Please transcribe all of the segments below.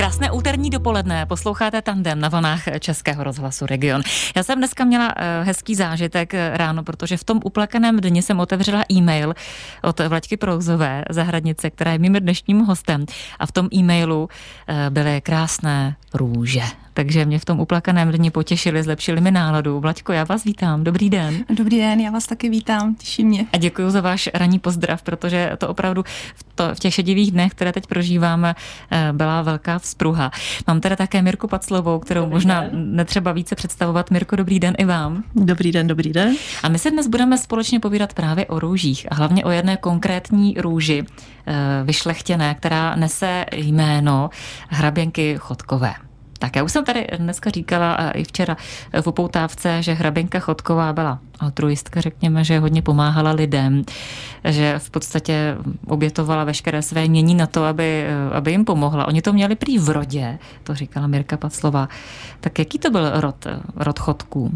Krásné úterní dopoledne, posloucháte Tandem na vlnách Českého rozhlasu Region. Já jsem dneska měla hezký zážitek ráno, protože v tom uplakaném dni jsem otevřela e-mail od Vlaďky Prouzové, zahradnice, která je mým dnešním hostem. A v tom e-mailu byly krásné růže. Takže mě v tom uplakaném dni potěšili, zlepšili mi náladu. Vlaďko, já vás vítám. Dobrý den. Dobrý den, já vás taky vítám, těší mě. A děkuji za váš ranní pozdrav, protože to opravdu v těch šedivých dnech, které teď prožíváme, byla velká vzpruha. Mám teda také Mirku Paclovou, kterou možná netřeba více představovat. Mirko, dobrý den i vám. Dobrý den, dobrý den. A my se dnes budeme společně povídat právě o růžích a hlavně o jedné konkrétní růži vyšlechtěné, která nese jméno hraběnky Chodkové. Tak já už jsem tady dneska říkala a i včera v upoutávce, že hraběnka Chodková byla altruistka, řekněme, že hodně pomáhala lidem, že v podstatě obětovala veškeré své jmění na to, aby jim pomohla. Oni to měli prý v rodě, to říkala Mirka Paclová. Tak jaký to byl rod Chodků?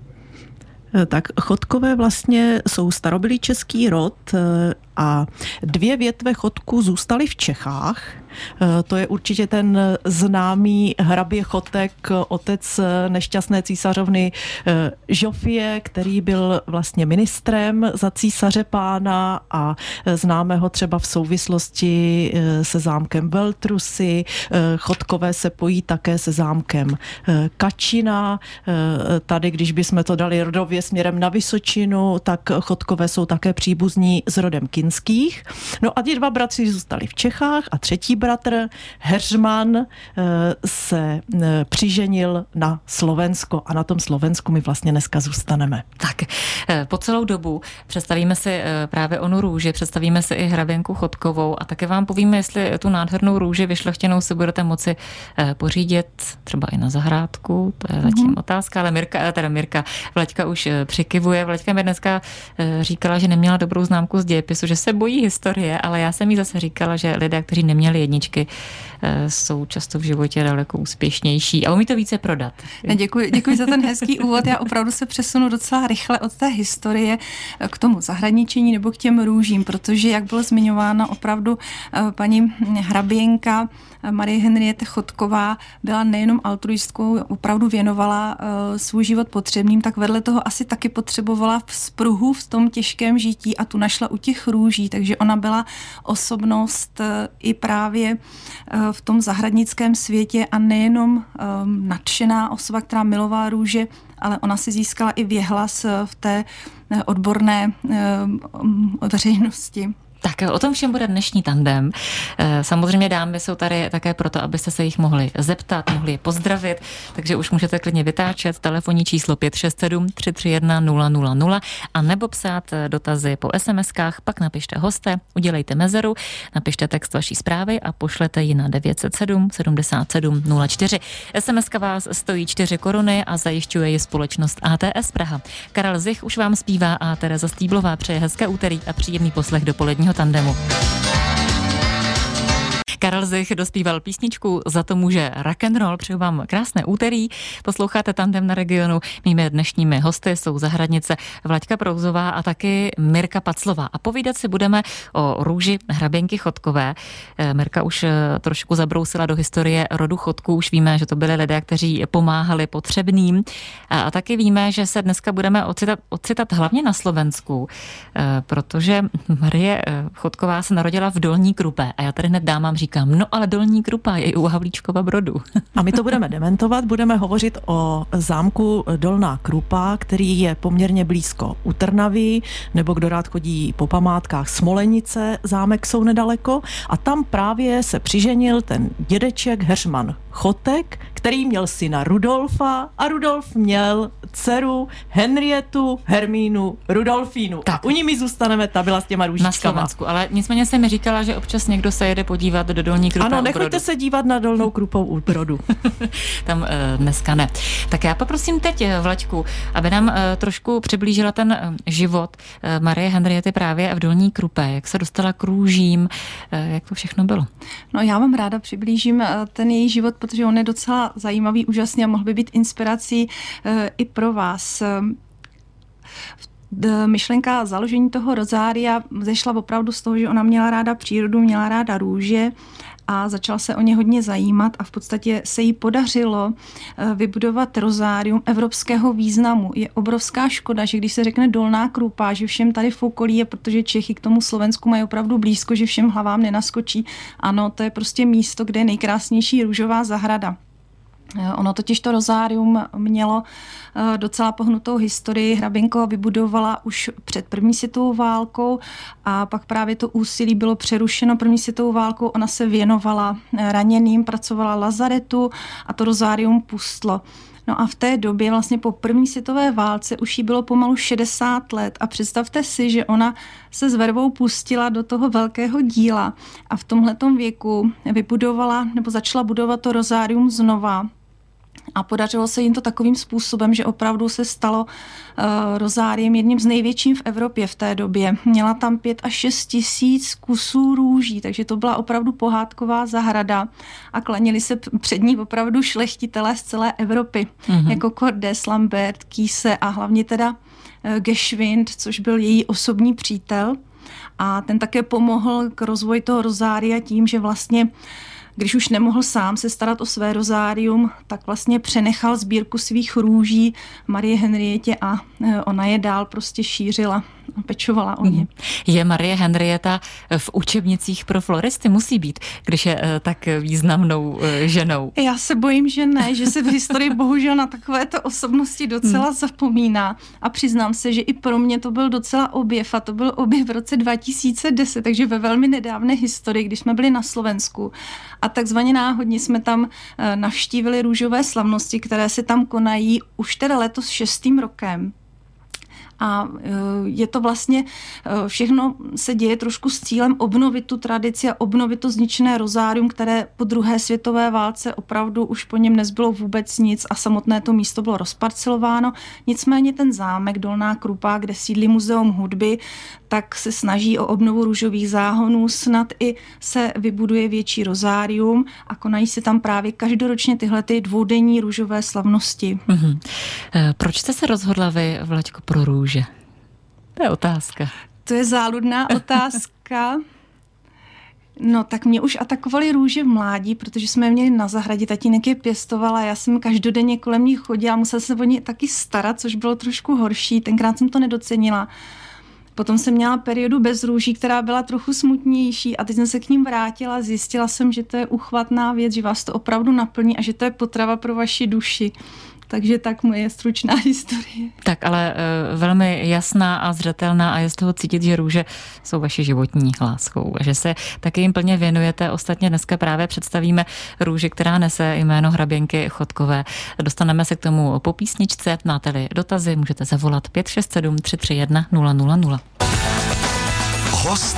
Tak Chodkové vlastně jsou starobylý český rod a 2 větve Chodků zůstaly v Čechách. To je určitě ten známý hrabě Chotek, otec nešťastné císařovny Žofie, který byl vlastně ministrem za císaře pána a známe ho třeba v souvislosti se zámkem Veltrusy. Chodkové se pojí také se zámkem Kačina. Tady, když bychom to dali rodově směrem na Vysočinu, tak Chodkové jsou také příbuzní s rodem Kinských. No a ti 2 bratři zůstali v Čechách a třetí bratr Heřman se přiženil na Slovensko a na tom Slovensku my vlastně dneska zůstaneme. Tak, po celou dobu představíme si právě onu růži, představíme si i hraběnku Chodkovou a také vám povíme, jestli tu nádhernou růži vyšlechtěnou si budete moci pořídit třeba i na zahrádku, to je zatím otázka, ale Mirka Vlaďka už přikivuje. Vlaďka mi dneska říkala, že neměla dobrou známku z dějepisu, že se bojí historie, ale já jsem jí zase říkala, že lidé, kteří neměli jedničky, jsou často v životě daleko úspěšnější a umí to více prodat. Děkuji za ten hezký úvod. Já opravdu se přesunu docela rychle od té historie k tomu zahradničení nebo k těm růžím, protože jak bylo zmiňováno, opravdu paní hraběnka Marie Henriette Chodková byla nejenom altruistkou, opravdu věnovala svůj život potřebným, tak vedle toho asi taky potřebovala vzpruhu v tom těžkém žití a tu našla u těch růží, takže ona byla osobnost i právě v tom zahradnickém světě a nejenom nadšená osoba, která milovala růže, ale ona si získala i věhlas v té odborné veřejnosti. Tak o tom všem bude dnešní Tandem. Samozřejmě dámy jsou tady také proto, abyste se jich mohli zeptat, mohli je pozdravit, takže už můžete klidně vytáčet telefonní číslo 567 331 000 a nebo psát dotazy po SMS-kách, pak napište hosté, udělejte mezeru, napište text vaší zprávy a pošlete ji na 907 77 04. SMS-ka vás stojí 4 koruny a zajišťuje ji společnost ATS Praha. Karel Zich už vám zpívá a Tereza Stýblová přeje hezké úterý a příjemný poslech dopoledního Tandemu. Karel Zich dospíval písničku Za to může rock'n'roll. Přeju vám krásné úterý. Posloucháte Tandem na Regionu. Mými dnešními hosty jsou zahradnice Vlaďka Prouzová a taky Mirka Paclová. A povídat si budeme o růži hraběnky Chodkové. Mirka už trošku zabrousila do historie rodu Chodků. Už víme, že to byli lidé, kteří pomáhali potřebným. A taky víme, že se dneska budeme ocitat hlavně na Slovensku, protože Marie Chodková se narodila v Dolní Krupé. A já tady hned dámám říkám, no ale Dolní Krupa je i u Havlíčkova Brodu. A my to budeme dementovat, budeme hovořit o zámku Dolná Krupa, který je poměrně blízko u Trnavy, nebo kdo rád chodí po památkách Smolenice, zámek jsou nedaleko a tam právě se přiženil ten dědeček Heřman Chotek, který měl syna Rudolfa a Rudolf měl dceru Henrietu Hermínu Rudolfínu. Tak. A u ní my zůstaneme, ta byla s těma růžičkama. Na Slovensku, ale nicméně se mi říkala, že občas někdo se jede podívat do Dolní Krupy. Ano, nechoďte se dívat na Dolnou Krupou u Brodu. Tam dneska ne. Tak já poprosím teď Vlaďku, aby nám trošku přiblížila ten život Marie Henriety právě v Dolní Krupé. Jak se dostala k růžím, jak to všechno bylo? No já vám ráda přiblížím ten její život, protože on je docela zajímavý, úžasný a mohl by být inspirací i pro vás. Myšlenka založení toho rozária zešla opravdu z toho, že ona měla ráda přírodu, měla ráda růže a začala se o ně hodně zajímat a v podstatě se jí podařilo vybudovat rozárium evropského významu. Je obrovská škoda, že když se řekne Dolná Krupá, že všem tady v okolí je, protože Čechy k tomu Slovensku mají opravdu blízko, že všem hlavám nenaskočí. Ano, to je prostě místo, kde je nejkrásnější růžová zahrada. Ono totiž to rozárium mělo docela pohnutou historii. Hraběnka ho vybudovala už před první světovou válkou a pak právě to úsilí bylo přerušeno první světovou válkou. Ona se věnovala raněným, pracovala lazaretu a to rozárium pustlo. No a v té době vlastně po první světové válce už jí bylo pomalu 60 let a představte si, že ona se s vervou pustila do toho velkého díla a v tomhletom věku vybudovala nebo začala budovat to rozárium znova. A podařilo se jim to takovým způsobem, že opravdu se stalo rozáriem jedním z největším v Evropě v té době. Měla tam 5 až 6 tisíc kusů růží, takže to byla opravdu pohádková zahrada a klanili se před ní opravdu šlechtitelé z celé Evropy, jako Cordes, Lambert, Kiese a hlavně teda Geschwind, což byl její osobní přítel. A ten také pomohl k rozvoji toho rozária tím, že vlastně když už nemohl sám se starat o své rozárium, tak vlastně přenechal sbírku svých růží Marie Henrietě a ona je dál prostě šířila a pečovala o ně. Je Marie Henrieta v učebnicích pro floristy? Musí být, když je tak významnou ženou. Já se bojím, že ne, že se v historii bohužel na takovéto osobnosti docela zapomíná a přiznám se, že i pro mě to byl docela objev a to byl objev v roce 2010, takže ve velmi nedávné historii, když jsme byli na Slovensku a takzvaně náhodně jsme tam navštívili růžové slavnosti, které se tam konají už teda letos 6. rokem. A je to vlastně, všechno se děje trošku s cílem obnovit tu tradici a obnovit to zničené rozárium, které po druhé světové válce opravdu už po něm nezbylo vůbec nic a samotné to místo bylo rozparcelováno. Nicméně ten zámek Dolná Krupa, kde sídlí Muzeum hudby, tak se snaží o obnovu růžových záhonů, snad i se vybuduje větší rozárium a konají se tam právě každoročně tyhle ty dvoudenní růžové slavnosti. Proč jste se rozhodla vy, Vlaďko, pro růže? To je otázka. To je záludná otázka. No tak mě už atakovaly růže v mládí, protože jsme je měli na zahradě, tatínek je pěstovala, já jsem každodenně kolem ní chodila, musela se o ně taky starat, což bylo trošku horší, tenkrát jsem to nedocenila. Potom jsem měla periodu bez růží, která byla trochu smutnější a teď jsem se k ním vrátila a zjistila jsem, že to je uchvatná věc, že vás to opravdu naplní a že to je potrava pro vaši duši. Takže tak moje stručná historie. Tak ale velmi jasná a zřetelná a je z toho cítit, že růže jsou vaši životní láskou a že se taky jim plně věnujete. Ostatně dneska právě představíme růži, která nese jméno hraběnky Chodkové. Dostaneme se k tomu po písničce. Máte-li dotazy, můžete zavolat 567 331 000. Host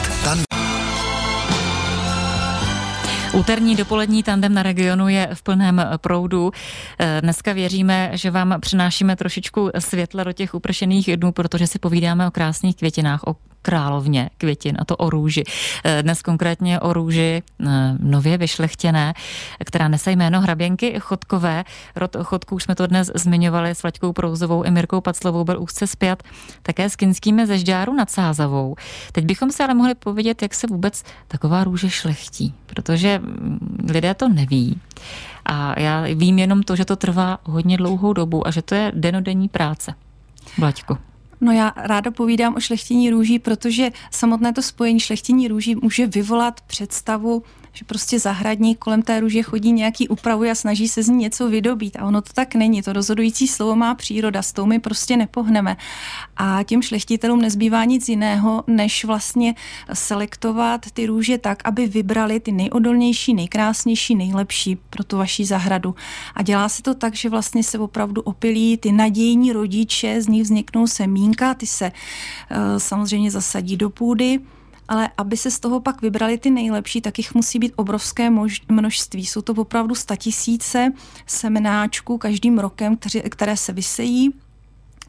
Úterní dopolední tandem na Regionu je v plném proudu. Dneska věříme, že vám přinášíme trošičku světla do těch upršených dnů, protože si povídáme o krásných květinách, o královně květin, a to o růži. Dnes konkrétně o růži nově vyšlechtěné, která nese jméno hraběnky Chodkové. Rod Chodků, už jsme to dnes zmiňovali, s Vlaďkou Prouzovou i Mirkou Paclovou byl úzce spjat také s Kinskými ze Žďáru nad Sázavou. Teď bychom se ale mohli povědět, jak se vůbec taková růže šlechtí, protože lidé to neví. A já vím jenom to, že to trvá hodně dlouhou dobu a že to je dennodenní práce. Vlaďko. No já ráda povídám o šlechtění růží, protože samotné to spojení šlechtění růží může vyvolat představu, že prostě zahradník kolem té růže chodí nějaký upravuje a snaží se z ní něco vydobít. A ono to tak není. To rozhodující slovo má příroda, s tou my prostě nepohneme. A těm šlechtitelům nezbývá nic jiného, než vlastně selektovat ty růže tak, aby vybrali ty nejodolnější, nejkrásnější, nejlepší pro tu vaši zahradu. A dělá se to tak, že vlastně se opravdu opilí ty nadějní rodiče, z nich vzniknou semínka, ty se samozřejmě zasadí do půdy. Ale aby se z toho pak vybrali ty nejlepší, tak jich musí být obrovské množství. Jsou to opravdu 100 000 semenáčků každým rokem, které se vysejí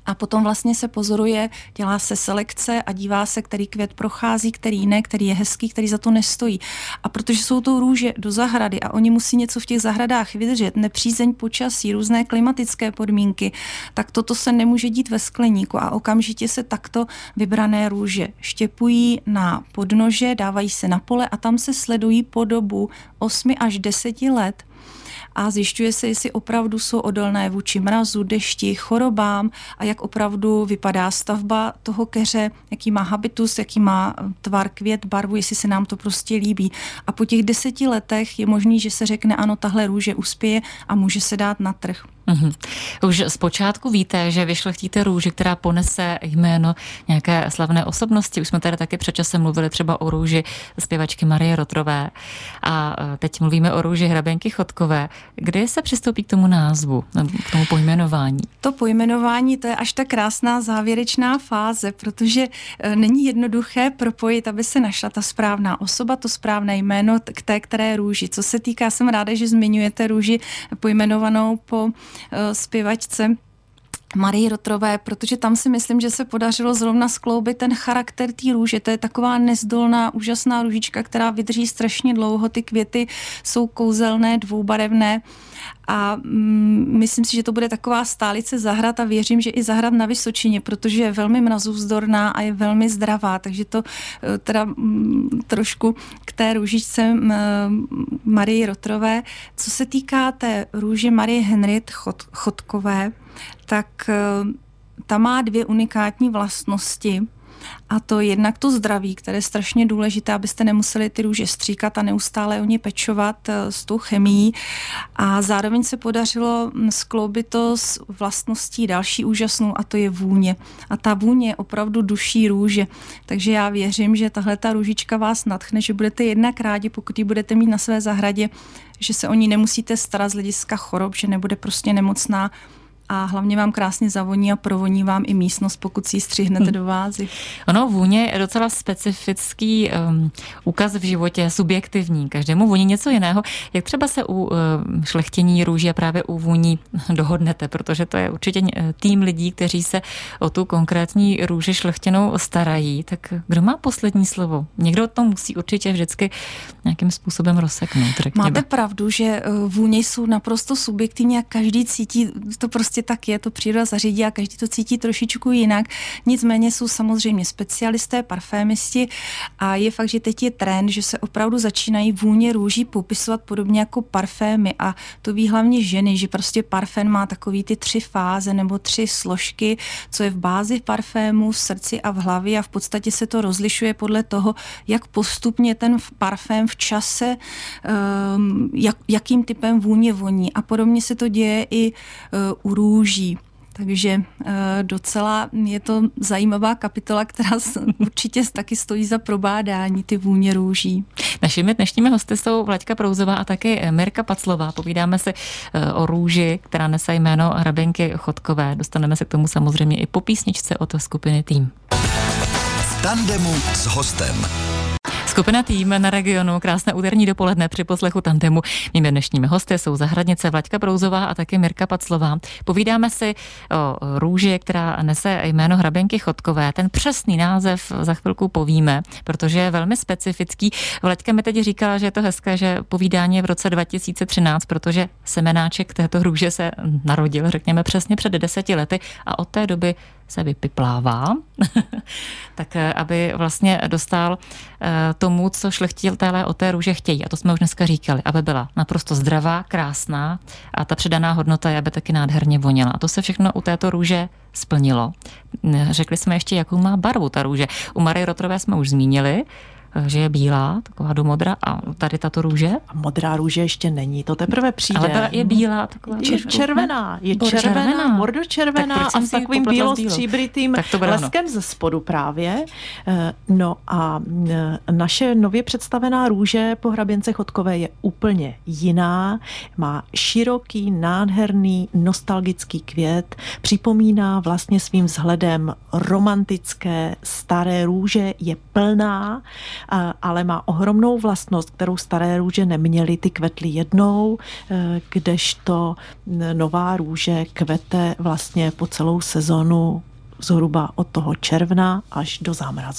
A potom vlastně se pozoruje, dělá se selekce a dívá se, který květ prochází, který ne, který je hezký, který za to nestojí. A protože jsou to růže do zahrady a oni musí něco v těch zahradách vydržet, nepřízeň počasí, různé klimatické podmínky, tak toto se nemůže dít ve skleníku a okamžitě se takto vybrané růže štěpují na podnože, dávají se na pole a tam se sledují po dobu 8 až 10 let a zjišťuje se, jestli opravdu jsou odolné vůči mrazu, dešti, chorobám a jak opravdu vypadá stavba toho keře, jaký má habitus, jaký má tvar, květ, barvu, jestli se nám to prostě líbí. A po těch 10 letech je možný, že se řekne, ano, tahle růže uspěje a může se dát na trh. Už zpočátku víte, že vyšlechtíte růži, která ponese jméno nějaké slavné osobnosti. Už jsme tady taky před časem mluvili třeba o růži zpěvačky Marie Rotrové a teď mluvíme o růži hraběnky Chodkové. Kdy se přistoupí k tomu názvu, k tomu pojmenování? To pojmenování, to je až ta krásná závěrečná fáze, protože není jednoduché propojit, aby se našla ta správná osoba, to správné jméno k té které růži. Co se týká, jsem ráda, že zmiňujete růži pojmenovanou po zpěvačce Marii Rotrové, protože tam si myslím, že se podařilo zrovna skloubit ten charakter té růže. To je taková nezdolná, úžasná růžička, která vydrží strašně dlouho. Ty květy jsou kouzelné, dvoubarevné a myslím si, že to bude taková stálice zahrad a věřím, že i zahrad na Vysočině, protože je velmi mrazovzdorná a je velmi zdravá, takže to teda trošku k té růžičce Marie Rotrové. Co se týká té růže Marie Henriette Chodkové, tak ta má 2 unikátní vlastnosti. A to jednak to zdraví, které je strašně důležité, abyste nemuseli ty růže stříkat a neustále o ně pečovat s tou chemií. A zároveň se podařilo skloubit to s vlastností další úžasnou a to je vůně. A ta vůně je opravdu duší růže. Takže já věřím, že tahle ta růžička vás nadchne, že budete jednak rádi, pokud ji budete mít na své zahradě, že se o ní nemusíte starat z hlediska chorob, že nebude prostě nemocná. A hlavně vám krásně zavoní a provoní vám i místnost, pokud si ji střihnete do vázy. Ono vůně je docela specifický úkaz v životě, subjektivní. Každému voní něco jiného. Jak třeba se u šlechtění růží a právě u vůní dohodnete, protože to je určitě tým lidí, kteří se o tu konkrétní růži šlechtěnou starají. Tak kdo má poslední slovo? Někdo to musí určitě vždycky nějakým způsobem rozseknout. Řekněme. Máte pravdu, že vůně jsou naprosto subjektivní a každý cítí, to prostě tak je, to příroda zařídí a každý to cítí trošičku jinak. Nicméně jsou samozřejmě specialisté, parfémisti a je fakt, že teď je trend, že se opravdu začínají vůně růží popisovat podobně jako parfémy a to ví hlavně ženy, že prostě parfém má takový ty 3 fáze nebo 3 složky, co je v bázi parfému, v srdci a v hlavě a v podstatě se to rozlišuje podle toho, jak postupně ten parfém v čase, jakým typem vůně voní a podobně se to děje i u růží. Takže docela je to zajímavá kapitola, která určitě taky stojí za probádání, ty vůně růží. Našimi dnešními hosty jsou Vlaďka Prouzová a taky Mirka Paclová. Povídáme si o růži, která nese jméno hraběnky Chodkové. Dostaneme se k tomu samozřejmě i po písničce od skupiny Tým. V tandemu s hostem. Skupina Tým na Regionu, krásné úterní dopoledne při poslechu Tandemu. Mými dnešními hosty jsou zahradnice Vlaďka Prouzová a taky Mirka Paclová. Povídáme si o růži, která nese jméno hraběnky Chodkové. Ten přesný název za chvilku povíme, protože je velmi specifický. Vlaďka mi teď říkala, že je to hezké, že povídání je v roce 2013, protože semenáček této růže se narodil, řekněme, přesně před 10 lety a od té doby se vypiplává, tak aby vlastně dostal tomu, co šlechtitelé o té růže chtějí. A to jsme už dneska říkali, aby byla naprosto zdravá, krásná a ta přidaná hodnota je, aby taky nádherně voněla. A to se všechno u této růže splnilo. Řekli jsme ještě, jakou má barvu ta růže. U Marie Rotrové jsme už zmínili, že je bílá, taková do modra a tady tato růže? A modrá růže ještě není, to teprve přijde. Ale je bílá, taková červená, je červená, mordočervená a s takovým bílo-stříbritým leskem ze spodu právě. No a naše nově představená růže po hraběnce Chodkové je úplně jiná. Má široký, nádherný, nostalgický květ. Připomíná vlastně svým vzhledem romantické staré růže, je plná ale má ohromnou vlastnost, kterou staré růže neměly. Ty kvetly jednou, kdežto nová růže kvete vlastně po celou sezonu zhruba od toho června až do zámrazu.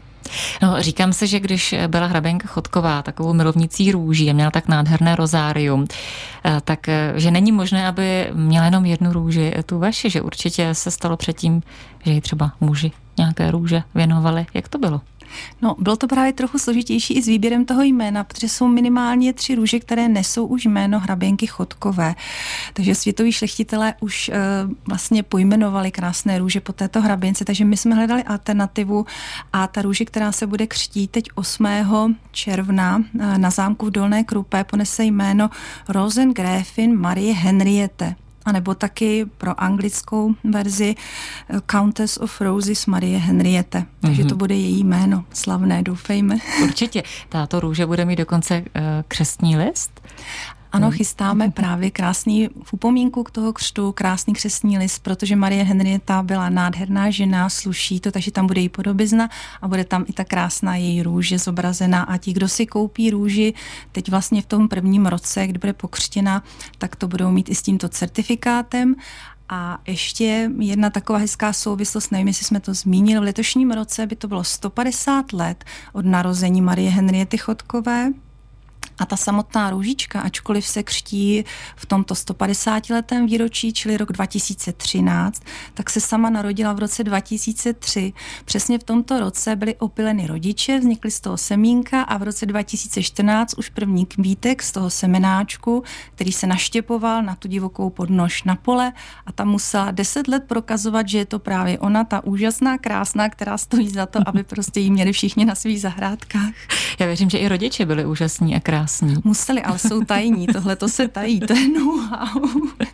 No, říkám si, že když byla hraběnka Chodková takovou milovnicí růží a měla tak nádherné rozárium, tak že není možné, aby měla jenom jednu růži, tu vaši, že určitě se stalo předtím, že ji třeba muži nějaké růže věnovali. Jak to bylo? No, bylo to právě trochu složitější i s výběrem toho jména, protože jsou minimálně 3 růže, které nesou už jméno hraběnky Chodkové. Takže světoví šlechtitelé už vlastně pojmenovali krásné růže po této hraběnce, takže my jsme hledali alternativu a ta růže, která se bude křtít teď 8. června na zámku v Dolné Krupé, ponese jméno Rosengräfin Marie Henriette. A nebo taky pro anglickou verzi Countess of Roses Marie Henriette. Takže to bude její jméno slavné, doufejme. Určitě. Tato růže bude mít dokonce křestní list? Ano, chystáme právě krásný v upomínku k toho křtu, krásný křestní list, protože Marie Henrietta byla nádherná žena, sluší to, takže tam bude její podobizna a bude tam i ta krásná její růže zobrazená a ti, kdo si koupí růži teď vlastně v tom prvním roce, kdy bude pokřtěna, tak to budou mít i s tímto certifikátem. A ještě jedna taková hezká souvislost, nevím, jestli jsme to zmínili, v letošním roce by to bylo 150 let od narození Marie Henriety Chodkové. A ta samotná růžička, ačkoliv se křtí v tomto 150-letém výročí, čili rok 2013, tak se sama narodila v roce 2003. Přesně v tomto roce byly opyleny rodiče, vznikly z toho semínka a v roce 2014 už první kvítek z toho semenáčku, který se naštěpoval na tu divokou podnož na pole a tam musela 10 let prokazovat, že je to právě ona, ta úžasná, krásná, která stojí za to, aby prostě jí měli všichni na svých zahrádkách. Já věřím, že i rodiče byli úžasní a krásní. Museli, ale jsou tajní, tohle to se tají, to je know-how.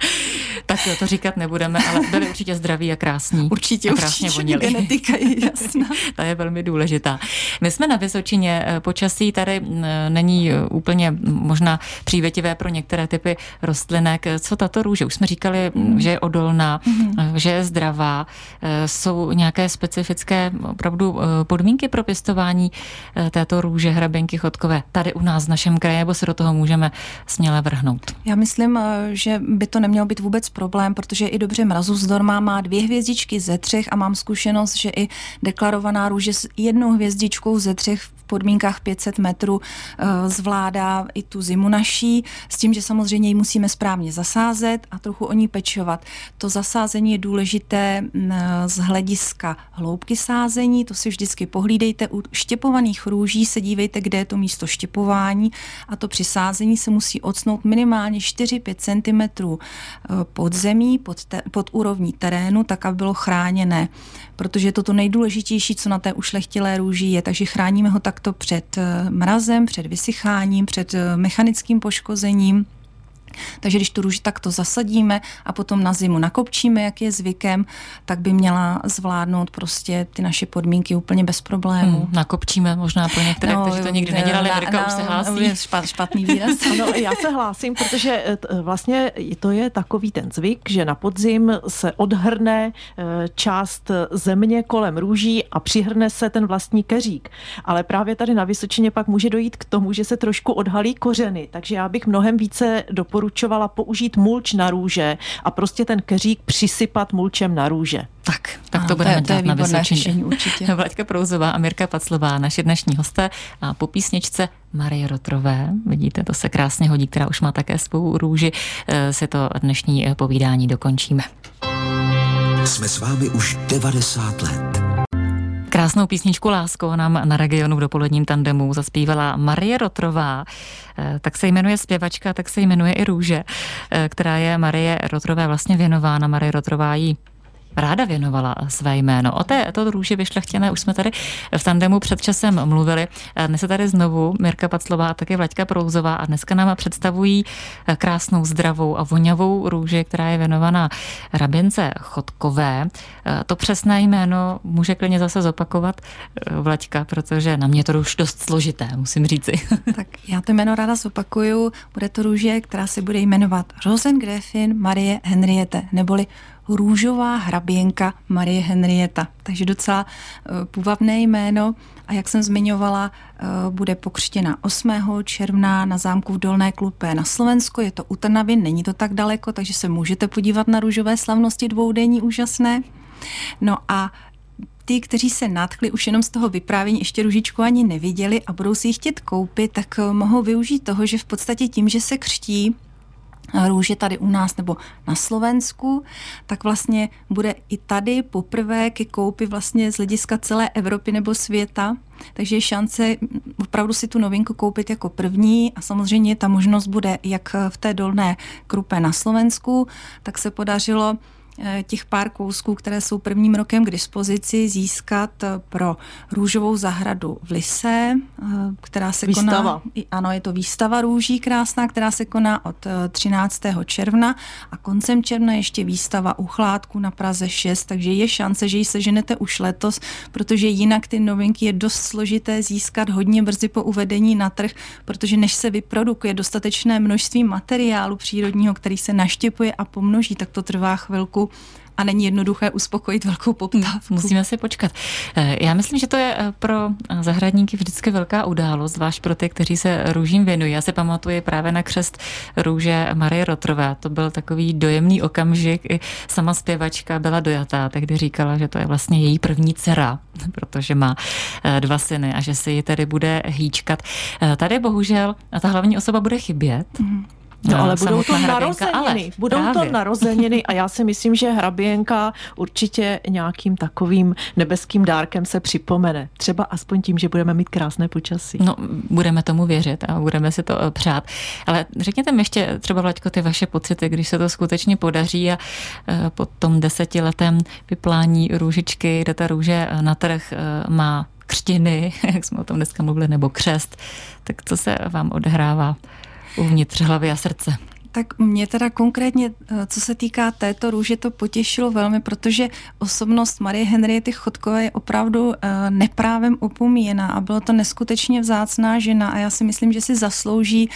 Tak jo, to říkat nebudeme, ale byli určitě zdraví a krásní. Určitě, a krásně voněli. Genetika je jasná. Ta je velmi důležitá. My jsme na Vysočině, počasí tady není úplně možná přívětivé pro některé typy rostlinek. Co tato růže? Už jsme říkali, že je odolná, že je zdravá. Jsou nějaké specifické opravdu podmínky pro pěstování této růže hraběnky Chodkové tady u nás v našem kraji, nebo se do toho můžeme směle vrhnout? Já myslím, že by to nemělo být vůbec problém, protože i dobře mrazozdorná má 2 hvězdičky ze 3 a mám zkušenost, že i deklarovaná růže s 1 hvězdičkou ze 3 v podmínkách 500 metrů zvládá i tu zimu naší, s tím, že samozřejmě ji musíme správně zasázet a trochu o ní pečovat. To zasázení je důležité z hlediska hloubky sázení, to si vždycky pohlídejte. U štěpovaných růží se dívejte, kde je to místo štěpování a to při sázení se musí odsnout minimálně 4-5 cm pod zemí, pod úrovní terénu, tak, aby bylo chráněné, protože je to to nejdůležitější, co na té ušlechtilé růži je, takže chráníme ho takto před mrazem, před vysycháním, před mechanickým poškozením. Takže když tu růži takto zasadíme a potom na zimu nakopčíme, jak je zvykem, tak by měla zvládnout prostě ty naše podmínky úplně bez problémů. Nakopčíme možná pro některé, kteří to nikdy nedělali. Mirka už se hlásí. Špatný výraz. No, já se hlásím, protože vlastně to je takový ten zvyk, že na podzim se odhrne část země kolem růží a přihrne se ten vlastní keřík. Ale právě tady na Vysočině pak může dojít k tomu, že se trošku odhalí kořeny. Takže já bych mnohem více doporučovala použít mulč na růže a prostě ten keřík přisypat mulčem na růže. Tak to budeme dělat na Vysočině. Určitě. Vlaďka Prouzová a Mirka Paclová, naše dnešní hosté, a po písničce Marie Rotrové, vidíte, to se krásně hodí, která už má také svou růži, si to dnešní povídání dokončíme. Jsme s vámi už 90 let. Krásnou písničku Lásko nám na Regionu v dopoledním tandemu zaspívala Marie Rotrová. Tak se jmenuje zpěvačka, tak se jmenuje i růže, která je Marie Rotrové vlastně věnována. Marie Rotrová jí ráda věnovala své jméno. O této růži vyšlechtěné už jsme tady v tandemu před časem mluvili. Dnes se tady znovu Mirka Paclová a taky Vlaďka Prouzová a dneska nám představují krásnou, zdravou a vonavou růži, která je věnovaná hraběnce Chodkové. To přesné jméno může klidně zase zopakovat Vlaďka, protože na mě to už dost složité, musím říci. Tak já to jméno ráda zopakuju. Bude to růže, která se bude jmenovat Rosengräfin Marie Henriette, neboli růžová hraběnka Marie Henrietta. Takže docela půvabné jméno a jak jsem zmiňovala, bude pokřtěna 8. června na zámku v Dolné Klupé na Slovensku. Je to u Trnavy, není to tak daleko, takže se můžete podívat na růžové slavnosti dvoudenní úžasné. No a ty, kteří se nadchli už jenom z toho vyprávění, ještě růžičku ani neviděli a budou si ji chtět koupit, tak mohou využít toho, že v podstatě tím, že se křtí růže tady u nás nebo na Slovensku, tak vlastně bude i tady poprvé ke koupi vlastně z hlediska celé Evropy nebo světa. Takže je šance opravdu si tu novinku koupit jako první a samozřejmě ta možnost bude jak v té Dolné Krupé na Slovensku, tak se podařilo těch pár kousků, které jsou prvním rokem k dispozici, získat pro růžovou zahradu v Lysé, která se koná... Ano, je to výstava růží krásná, která se koná od 13. června a koncem června ještě výstava u Chládku na Praze 6, takže je šance, že ji seženete už letos, protože jinak ty novinky je dost složité získat hodně brzy po uvedení na trh, protože než se vyprodukuje dostatečné množství materiálu přírodního, který se naštěpuje a pomnoží, tak to trvá chvilku a není jednoduché uspokojit velkou poptávku. Musíme si počkat. Já myslím, že to je pro zahradníky vždycky velká událost, zvlášť pro ty, kteří se růžím věnují. Já si pamatuju právě na křest růže Marie Rotrové. To byl takový dojemný okamžik. I sama zpěvačka byla dojatá, tehdy říkala, že to je vlastně její první dcera, protože má 2 syny a že si ji tedy bude hýčkat. Tady bohužel ta hlavní osoba bude chybět. No, ale budou to narozeniny. Budou to narozeniny a já si myslím, že hraběnka určitě nějakým takovým nebeským dárkem se připomene. Třeba aspoň tím, že budeme mít krásné počasí. No, budeme tomu věřit a budeme si to přát. Ale řekněte mi ještě třeba, Vlaďko, ty vaše pocity, když se to skutečně podaří a po tom 10letém vyplání růžičky, kde ta růže na trh má křtiny, jak jsme o tom dneska mluvili, nebo křest, tak co se vám odehrává uvnitř hlavy a srdce? Tak mě teda konkrétně, co se týká této růže, to potěšilo velmi, protože osobnost Marie Henriety Chodkové je opravdu neprávem opomíjená a bylo to neskutečně vzácná žena a já si myslím, že si zaslouží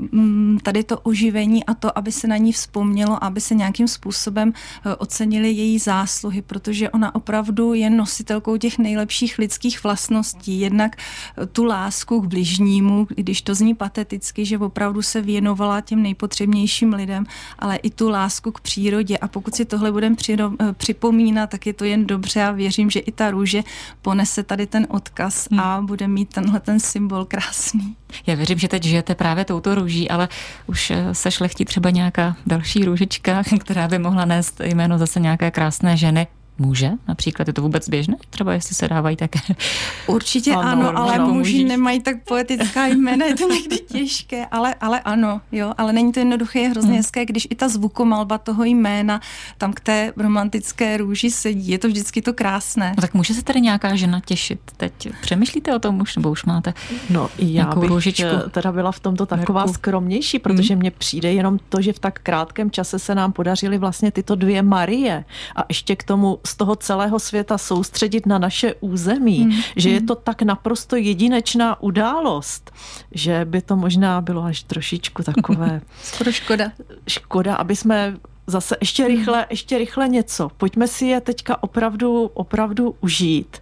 tady to oživení a to, aby se na ní vzpomnělo, aby se nějakým způsobem ocenily její zásluhy, protože ona opravdu je nositelkou těch nejlepších lidských vlastností. Jednak tu lásku k bližnímu, když to zní pateticky, že opravdu se věnovala těm nejpotřebnějším lidem, ale i tu lásku k přírodě a pokud si tohle budeme připomínat, tak je to jen dobře a věřím, že i ta růže ponese tady ten odkaz a bude mít tenhle ten symbol krásný. Já věřím, že teď žijete právě touto růží, ale už se šlechtí třeba nějaká další růžička, která by mohla nést jméno zase nějaké krásné ženy. Může? Například je to vůbec běžné? Třeba jestli se dávají také. Určitě ano, ale muži nemají tak poetická jména, je to někdy těžké, ale ano, jo, ale není to jednoduché, je hrozně hezké, když i ta zvukomalba toho jména tam k té romantické růži sedí, je to vždycky to krásné. No tak může se tady nějaká žena těšit teď? Přemýšlíte o tom už, nebo už máte No já bych růžičku? Teda byla v tomto taková skromnější, protože mně přijde jenom to, že v tak krátkém čase se nám podařily vlastně tyto 2 Marie a ještě k tomu z toho celého světa soustředit na naše území, že je to tak naprosto jedinečná událost, že by to možná bylo až trošičku takové... Skoro škoda. Škoda, aby jsme zase ještě rychle něco. Pojďme si je teďka opravdu užít.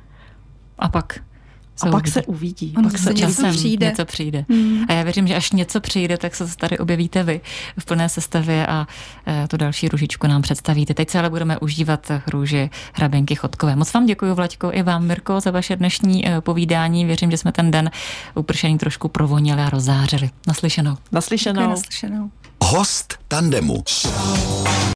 A pak se uvidí. Pak se časem něco přijde. A já věřím, že až něco přijde, tak se tady objevíte vy v plné sestavě a tu další růžičku nám představíte. Teď se ale budeme užívat růži hraběnky Chodkové. Moc vám děkuji, Vlaďko, i vám, Mirko, za vaše dnešní povídání. Věřím, že jsme ten den upršený trošku provonili a rozzářili. Naslyšenou. Naslyšenou. Naslyšenou. Host tandemu.